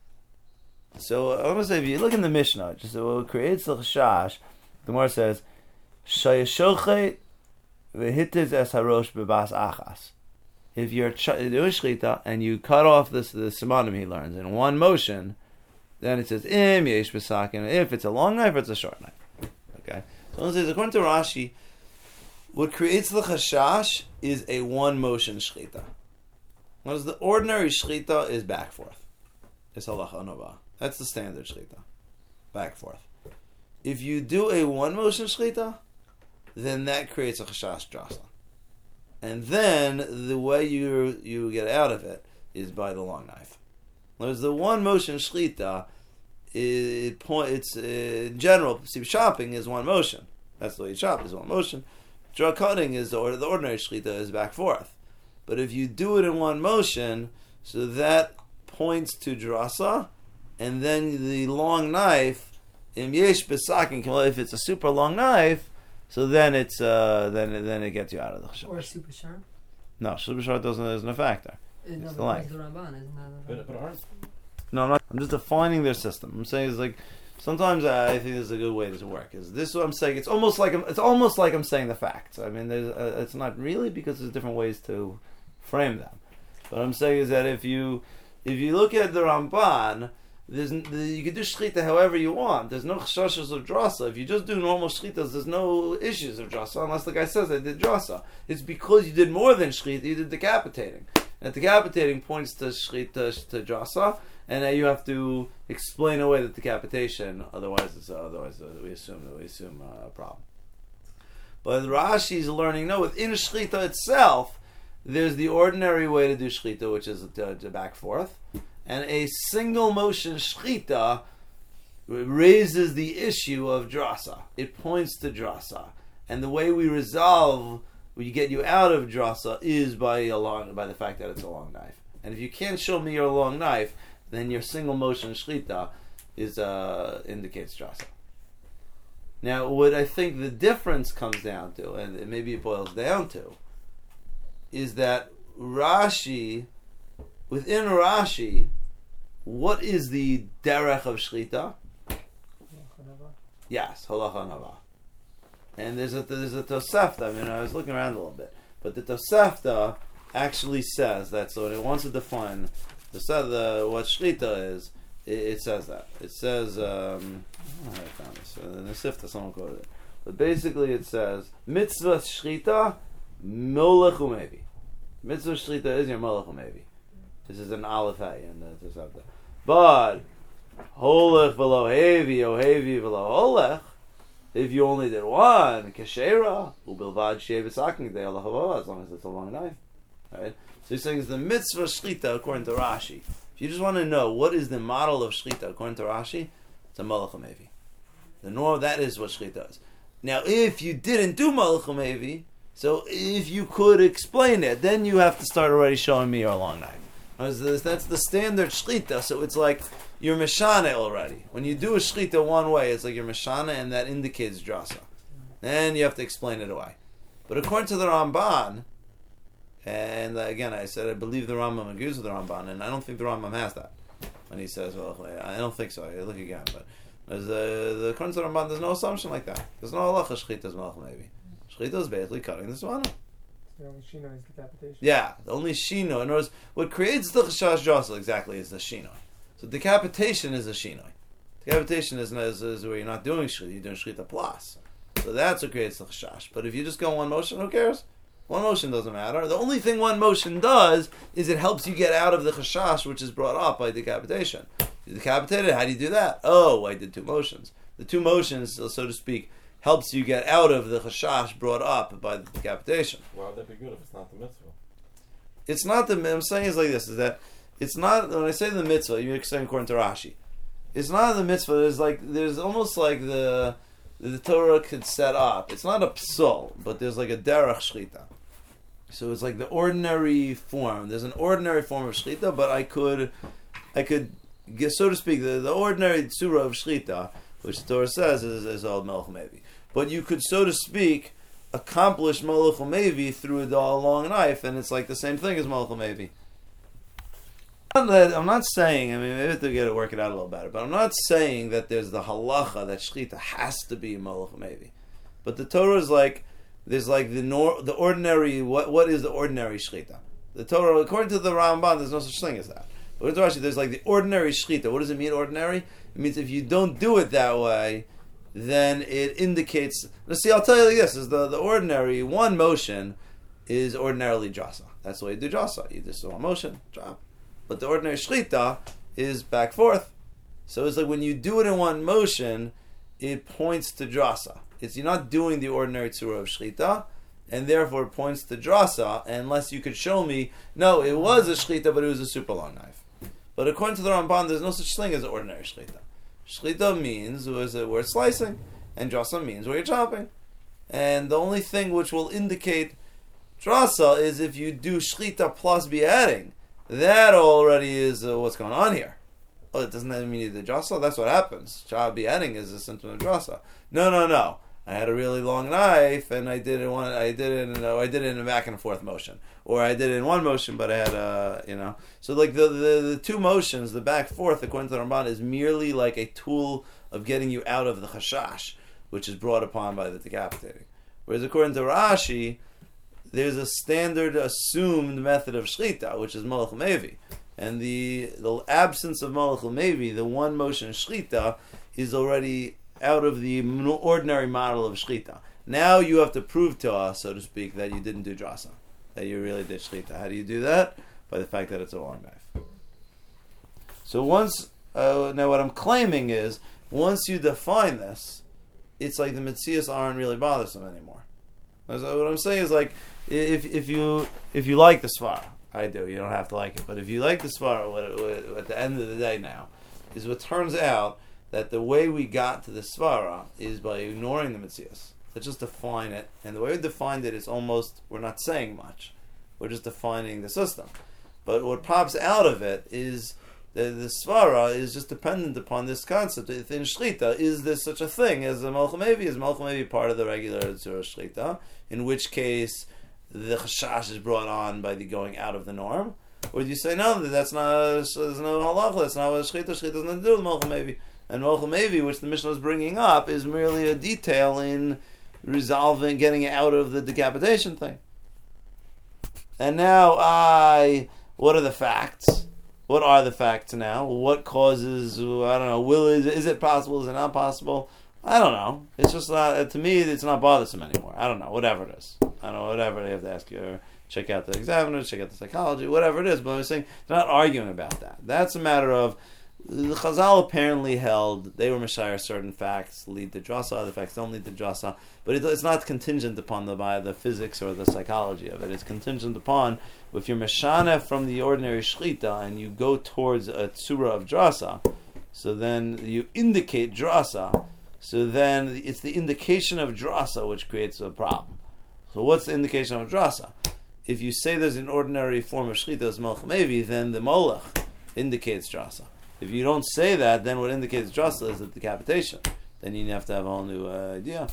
So I want to say, if you look in the Mishnah, just what creates the chashash, the Gemara says, "Shayashochet v'hitiz es harosh bebas achas." If you're ch- doing shchita and you cut off this the simanim he learns in one motion, then it says im yesh b'sakin. If it's a long knife, or it's a short knife. Okay. So it says, according to Rashi, what creates the chashash is a one motion shchita. Whereas the ordinary shchita is back forth. It's halacha anova. That's the standard shchita. Back forth. If you do a one motion shchita, then that creates a chashash drasa. And then the way you you get out of it is by the long knife. Whereas the one motion shchita, it point it's uh, in general, see, chopping is one motion. That's the way you chop is one motion. Draw cutting is the, or the ordinary shchita is back forth. But if you do it in one motion, so that points to drasa, and then the long knife, im yesh besakin, if it's a super long knife, so then it's uh, then then it gets you out of the chashash. Or super sharp. No, super sharp doesn't isn't a factor. It's It's not the length. the Ramban, isn't that? But, but aren't No, I'm not. I'm just defining their system. I'm saying it's like sometimes I think this is a good way to work. Is this what I'm saying? It's almost like I'm, it's almost like I'm saying the facts. I mean, there's, uh, it's not really because there's different ways to frame them. What I'm saying is that if you if you look at the Ramban, there's you can do shchita however you want. There's no chashashos of drasa. If you just do normal shchitas, there's no issues of drasa unless the guy says I did drasa. It's because you did more than shchita. You did decapitating, and decapitating points to shchita to drasa. And now you have to explain away the decapitation. Otherwise, it's, uh, otherwise uh, we assume that we assume uh, a problem. But Rashi is learning. No, within shchita itself, there's the ordinary way to do shchita, which is to, to back forth, and a single motion shchita raises the issue of drasa. It points to drasa, and the way we resolve, we get you out of drasa, is by a long, by the fact that it's a long knife. And if you can't show me your long knife, then your single motion shlita is uh, indicates drasa. Now, what I think the difference comes down to, and maybe it boils down to, is that Rashi, within Rashi, what is the derech of shchita? Yes, halacha nava. And there's a there's a Tosefta. I mean, I was looking around a little bit, but the Tosefta actually says that. So when it wants to define the, the what shchita is, it, it says that. It says, um, oh, I found this in the Sifta. Someone quoted it, but basically it says mitzvah shchita molech umevi. Mitzvah shchita is your molech umevi. This is an aleph hay in the Tosefta. But holech v'lo hevi, ohevi v'lo holech. If you only did one, keshera ubilvad shevisaking de Allah, as long as it's a long knife, right? So he's saying it's the mitzvah shchita according to Rashi. If you just want to know what is the model of shchita according to Rashi, it's a malach umevi. The norm, that is what shchita is. Now, if you didn't do malach umevi, so if you could explain it, then you have to start already showing me your long knife. That's the standard shchita, so it's like you're meshana already. When you do a shchita one way, it's like you're meshana, and that indicates drasa. Then you have to explain it away. But according to the Ramban, and again, I said I believe the Rambam agrees with the Ramban, and I don't think the Rambam has that. When he says, well, I don't think so. I look again, but there's a, the according to the Ramban, there's no assumption like that. There's no halacha shchita is malach maybe. Shchita is basically cutting the svana. The only shino is decapitation. Yeah, the only shino. In other words, what creates the chashash josel exactly is the shino. So decapitation is a shinoi. Decapitation is, is, is where you're not doing shchita, you're doing shchita plus. So that's what creates the chashash. But if you just go one motion, who cares? One motion doesn't matter. The only thing one motion does is it helps you get out of the chashash, which is brought up by decapitation. You decapitated, how do you do that? Oh, I did two motions. The two motions, so to speak, helps you get out of the chashash brought up by the decapitation. Why would that be good if it's not the mitzvah? It's not the, I'm saying is like this, is that it's not, when I say the mitzvah, you're saying according to Rashi, it's not the mitzvah, there's like, there's almost like the, the Torah could set up, it's not a psul, but there's like a derech shchita. So it's like the ordinary form, there's an ordinary form of shchita, but I could, I could, get, so to speak, the, the ordinary surah of shchita, which the Torah says is, is all melech mevi. But you could, so to speak, accomplish melech mevi through a long knife, and it's like the same thing as melech mevi. I'm not saying, I mean, maybe to get it work it out a little better, but I'm not saying that there's the halacha that shchita has to be melech mevi. But the Torah is like, there's like the nor, the ordinary, what what is the ordinary shchita? The Torah, according to the Ramban, there's no such thing as that. But with Rashi, there's like the ordinary shchita. What does it mean, ordinary? It means if you don't do it that way, then it indicates. Let's see. I'll tell you like this: is the, the ordinary one motion is ordinarily drasa. That's the way you do drasa. You just do one motion, drop. But the ordinary shchita is back forth. So it's like when you do it in one motion, it points to drasa. It's you're not doing the ordinary tzura of shchita, and therefore it points to drasa. Unless you could show me, no, it was a shchita, but it was a super long knife. But according to the Ramban, there's no such thing as ordinary shchita. Shchita means where it's slicing, and drasa means where you're chopping. And the only thing which will indicate drasa is if you do shchita plus beheading. That already is uh, what's going on here. Oh, it doesn't mean you did drasa. That's what happens. Child beheading is a symptom of drasa. No, no, no. I had a really long knife, and I did it one. I did it in. Uh, I did it in a back and forth motion, or I did it in one motion, but I had uh, you know. So like the, the the two motions, the back forth, according to the Ramban, is merely like a tool of getting you out of the chashash, which is brought upon by the decapitating. Whereas according to Rashi, there's a standard assumed method of shchita, which is malach mevi, and the the absence of malach mevi, the one motion shchita, is already out of the ordinary model of shchita. Now you have to prove to us, so to speak, that you didn't do drasa, that you really did shchita. How do you do that? By the fact that it's a long knife. So once, uh, now what I'm claiming is, once you define this, it's like the mitzias aren't really bothersome anymore. So what I'm saying is like, if if you if you like the svara, I do. You don't have to like it, but if you like the svara, what, what, at the end of the day now, is what turns out that the way we got to the svara is by ignoring the mitzias. Let's just define it, and the way we defined it is almost, we're not saying much. We're just defining the system. But what pops out of it is the, the svara is just dependent upon this concept. In Shlita, is there such a thing as a Malchum Evi? Is Malchum Evi part of the regular Tzura Shlita? In which case, the chashash is brought on by the going out of the norm? Or do you say, no, that's not, there's no halacha, that's not what Shlita, Shlita does not do with Malchum Evi. And Malchum Evi, which the Mishnah is bringing up, is merely a detail in resolving, getting out of the decapitation thing. And now I, what are the facts? What are the facts now? What causes, I don't know, will is, is it possible, is it not possible? I don't know. It's just not, to me, it's not bothersome anymore. I don't know, whatever it is. I don't know, whatever, you have to ask you, check out the examiner, check out the psychology, whatever it is. But I'm saying, they're not arguing about that. That's a matter of, the Chazal apparently held, they were Meshayar, certain facts lead to drasa, other facts don't lead to drasa, but it, it's not contingent upon the by the physics or the psychology of it. It's contingent upon, if you're Meshana from the ordinary Shchita and you go towards a Tzura of drasa, so then you indicate drasa, so then it's the indication of drasa which creates a problem. So what's the indication of drasa? If you say there's an ordinary form of Shchita as Malchum Evi, then the Molech indicates drasa. If you don't say that, then what indicates drasa is the decapitation. Then you have to have a whole new uh, idea.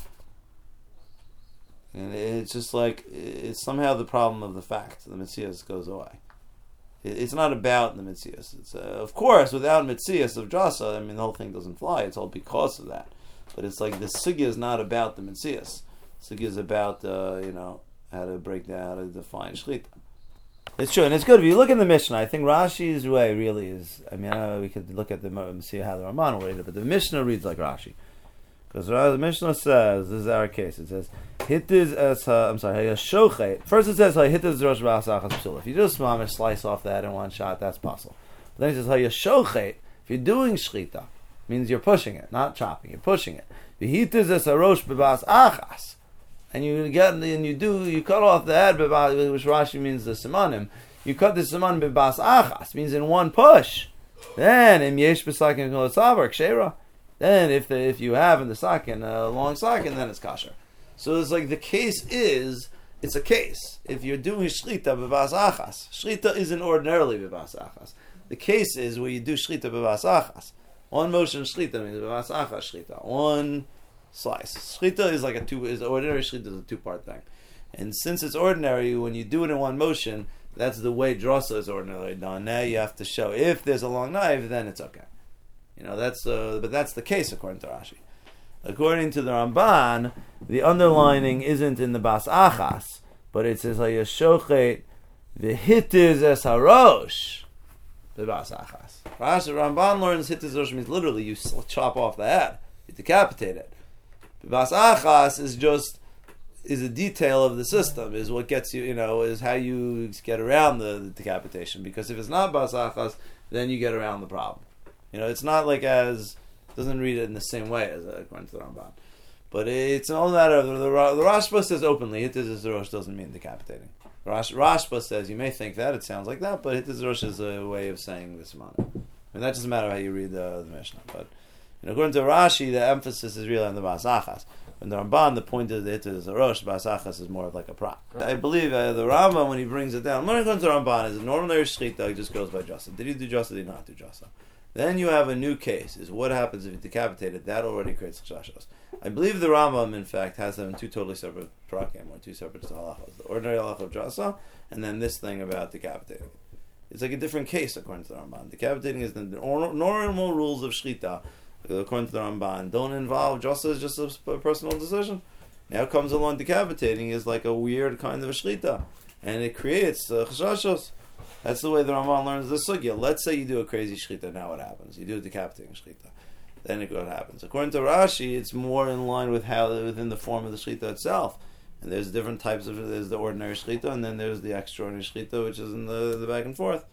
And it's just like, it's somehow the problem of the fact. The Metzias goes away. It's not about the Metzias. It's, uh, of course, without Metzias of drasa, I mean, the whole thing doesn't fly. It's all because of that. But it's like the sugya is not about the Metzias. Sugya is about, uh, you know, how to break down, how to define Shlita. It's true, and it's good. If you look in the Mishnah, I think Rashi's way really is, I mean, I don't know, we could look at the and see how the Ramban will read it, but the Mishnah reads like Rashi. Because the Mishnah says, this is our case, it says, Hittiz es ha, I'm sorry, Hayashochet. First it says, Hittiz rosh ba'asachas psula. If you just mamish slice off that in one shot, that's possible. But then it says, Hayashochet. If you're doing shchita, means you're pushing it, not chopping, you're pushing it. Hittiz es ha rosh b'ba'as achas. And you get and you do you cut off the head, which Rashi means the simanim. You cut the siman bebas achas, means in one push. Then im yesh b'sakin kol tzavar kshera. Then if the, if you have in the sakin a long sakin, then it's kasher. So it's like the case is it's a case. If you're doing shlita bebas achas, shlita isn't ordinarily bebas achas. The case is where you do shlita bebas achas. One motion shlita means bebas achas shlita. One slice. Shchita is like a two, is ordinary shchita is a two-part thing. And since it's ordinary, when you do it in one motion, that's the way drasa is ordinarily done. Now you have to show, if there's a long knife, then it's okay. You know, that's, uh, but that's the case according to Rashi. According to the Ramban, the underlining isn't in the bas achas, but it says, Hayashochet v'hitiz es harosh the bas achas. Rashi, Ramban learns hitiz harosh means literally you chop off the head, you decapitate it. Bas achas is just is a detail of the system, is what gets you, you know, is how you get around the, the decapitation. Because if it's not bas achas, then you get around the problem. You know, it's not like as doesn't read it in the same way as uh, according to the Ramban, but it's all matter of the, the, the Rashba says openly Hittiz Rosh doesn't mean decapitating. Rash, Rashba says you may think that it sounds like that, but Hittiz Rosh is a way of saying this amount. I mean, that doesn't matter how you read the, the Mishnah, but. And according to Rashi, the emphasis is really on the bas achas. And the Ramban, the point of the Hittiz Rosh, bas achas is more of like a prop. Right. I believe uh, the Rambam, when he brings it down, when it comes to Ramban, is a normal shchita, he just goes by drasa. Did he do drasa? Did he not do drasa? Then you have a new case, is what happens if you decapitate it? That already creates chashashos. I believe the Rambam, in fact, has them in two totally separate prakim, or two separate halachos. The ordinary halach of drasa, and then this thing about decapitating. It's like a different case, according to the Ramban. Decapitating is the normal rules of shchita, according to the Ramban, don't involve drasa is just a personal decision. Now comes along decapitating is like a weird kind of a shlita, and it creates uh, chashashos. That's the way the Ramban learns the sugya. Let's say you do a crazy shchita, now what happens? You do a decapitating shchita, then it, what happens? According to Rashi, it's more in line with how within the form of the shchita itself. And there's different types of, there's the ordinary shchita, and then there's the extraordinary shchita, which is in the, the back and forth.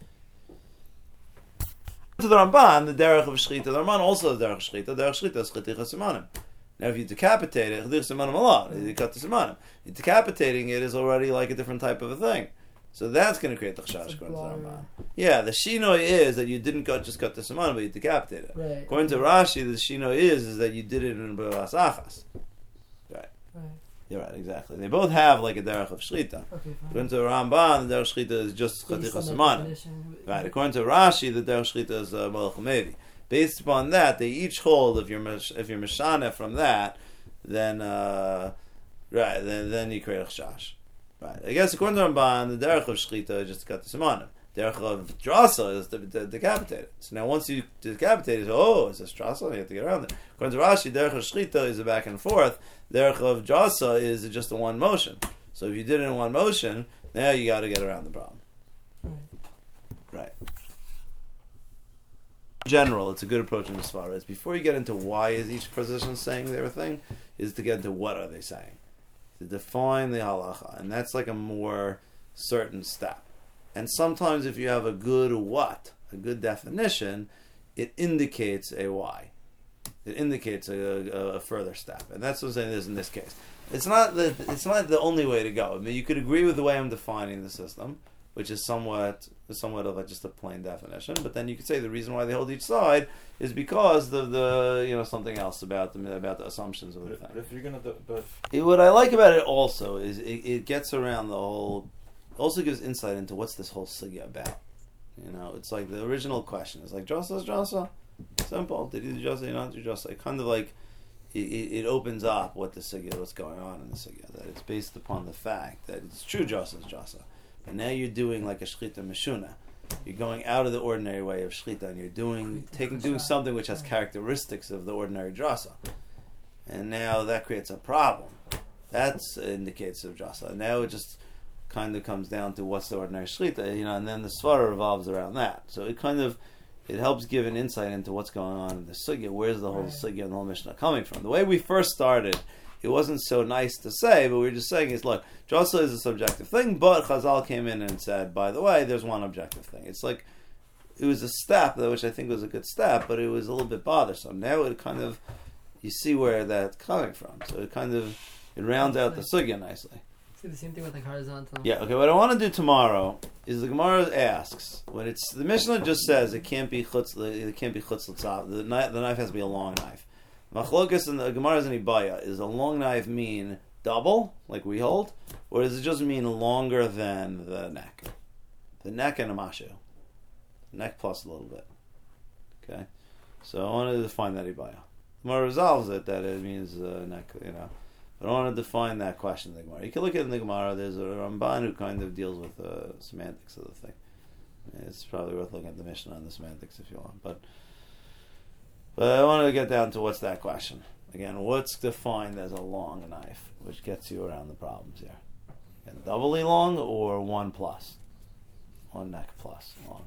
To the Ramban, the derech of shchita, the Ramban also has derech shchita. Derech shchita is cheticha simanim. Now, if you decapitate it, cheticha simanim alone, you cut the simanim. Decapitating it is already like a different type of a thing. So that's going to create the It's chashash a according to the blur. Ramban. Yeah, the shinoi is that you didn't go, just cut the simon, but you decapitated it. Right. According to Rashi, the shino is is that you did it in belas achas. Right. Right. You're right, exactly. They both have like a derech of shchita. Okay, fine. According to Ramban, the derech shchita is just Based chaticha on that simana. definition, Right. According to Rashi, the derech shchita is uh, malach mevi. Based upon that, they each hold if you're mish- if you're mishana from that, then uh, right, then then you create a chash. Right. I guess according to Ramban, the derech of shchita is just to cut the simana. Derech of drasa is to, to decapitate it. So now once you decapitate it, oh, is this drasa? You have to get around it. According to Rashi, derech of shchita is a back and forth. Derech of drasa is just a one motion. So if you did it in one motion, now you got to get around the problem. Right. Right. In general, it's a good approach in the Svara. Is before you get into why is each position saying their thing, is to get into what are they saying. To define the halacha. And that's like a more certain step. And sometimes if you have a good what, a good definition, it indicates a why. It indicates a, a, a further step. And that's what I'm saying is in this case. It's not the it's not the only way to go. I mean, you could agree with the way I'm defining the system, which is somewhat somewhat of a, just a plain definition. But then you could say the reason why they hold each side is because of the you know something else about the about the assumptions of the But thing. if you're gonna, do, but It- what I like about it also is it, it gets around the whole. Also gives insight into what's this whole sugya about. You know, it's like the original question is like Josa is Josa, simple. Did you do Josa? You not do Josa? It kind of like it, it, it opens up what the sugya, what's going on in the sugya. That it's based upon the fact that it's true Josa is Josa, but now you're doing like a shchita meshuna. You're going out of the ordinary way of shchita, and you're doing taking doing something which has characteristics of the ordinary drasa, and now that creates a problem. That indicates of drasa. Now it just kind of comes down to what's the ordinary shchita, you know, and then the svara revolves around that. So it kind of it helps give an insight into what's going on in the sugya. Where's the whole Right. sugya and the whole mishnah coming from? The way we first started, it wasn't so nice to say, but we were just saying is look, drasa is a subjective thing, but Chazal came in and said, by the way, there's one objective thing. It's like it was a step, which I think was a good step, but it was a little bit bothersome. Now it kind of you see where that's coming from. So it kind of it rounds out the sugya nicely. See the same thing with like horizontal. Yeah, okay, what I want to do tomorrow is the Gemara asks, when it's, the Mishnah just says it can't be chutz, it can't be chutz l'tzav, the knife, the knife has to be a long knife. Machlokas and the Gemara's in Ibaya, is a long knife mean double, like we hold, or does it just mean longer than the neck? The neck and a mashu. Neck plus a little bit. Okay? So I wanted to define that Ibaya. Gemara resolves it that it means uh, neck, you know. But I want to define that question in the Gemara. You can look at it in the Gemara. There's a Ramban who kind of deals with the uh, semantics of the thing. It's probably worth looking at the Mishnah on the semantics if you want. But but I want to get down to what's that question. Again, what's defined as a long knife, which gets you around the problems here. Again, doubly long or one plus? One neck plus long.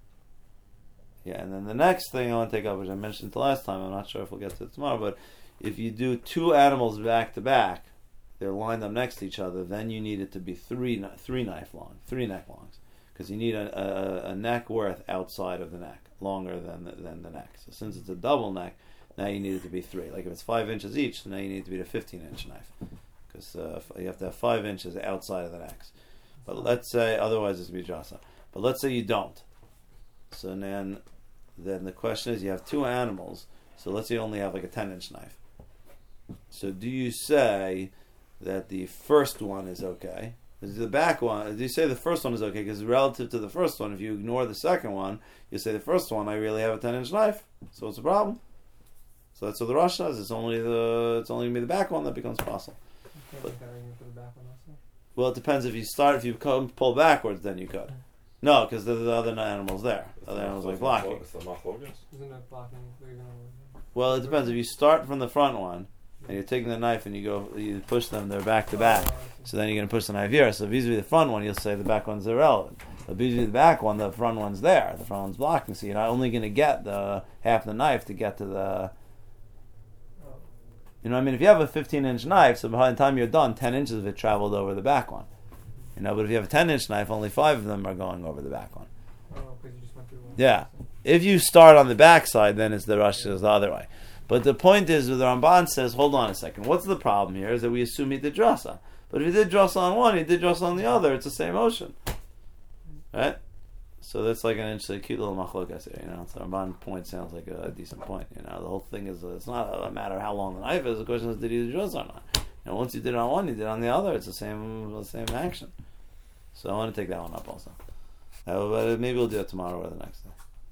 Yeah, and then the next thing I want to take up, which I mentioned the last time, I'm not sure if we'll get to it tomorrow, but if you do two animals back to back, they're lined up next to each other, then you need it to be three three knife long, three neck longs, because you need a, a, a neck worth outside of the neck, longer than the, than the neck. So since it's a double neck, now you need it to be three. Like if it's five inches each, now you need it to be a fifteen inch knife, because uh, you have to have five inches outside of the necks. But let's say otherwise it's be jasa. But let's say you don't. So then, then the question is, you have two animals. So let's say you only have like a ten inch knife. So do you say that the first one is okay? Is the back one? Do you say the first one is okay? Because relative to the first one, if you ignore the second one, you say the first one, I really have a ten inch knife. So what's the problem? So that's what the Rosh says. It's only the it's only gonna be the back one that becomes possible. Can't But- make that argument for the back one also. Well, it depends. If you start, if you come pull backwards, then you could. No, because the, the other animals there. The other animals like blocking. It's the machlokas. Isn't that blocking? They're gonna. Well, it depends. If you start from the front one and you're taking the knife and you go, you push them, they're back to back. So then you're going to push the knife here. So vis-a-vis the front one, you'll say the back one's irrelevant. But vis-a-vis the back one, the front one's there. The front one's blocking. So you're not only going to get the half the knife to get to the. You know what I mean? If you have a fifteen inch knife, so by the time you're done, ten inches of it traveled over the back one. You know, but if you have a ten inch knife, only five of them are going over the back one. Oh, because you just went through one. Yeah. If you start on the back side, then it's the Rosh goes the other way. But the point is, the Ramban says, hold on a second. What's the problem here? Is that we assume he did drasa. But if he did drasa on one, he did drasa on the other. It's the same ocean. right? So that's like an interesting, cute little machlokas here, you know. So Ramban point sounds like a, a decent point, you know. The whole thing is, uh, it's not a matter of how long the knife is. The question is, did you do drugs or not? And once you did it on one, you did it on the other. It's the same, the same action. So I want to take that one up also. Uh, but maybe we'll do it tomorrow or the next day.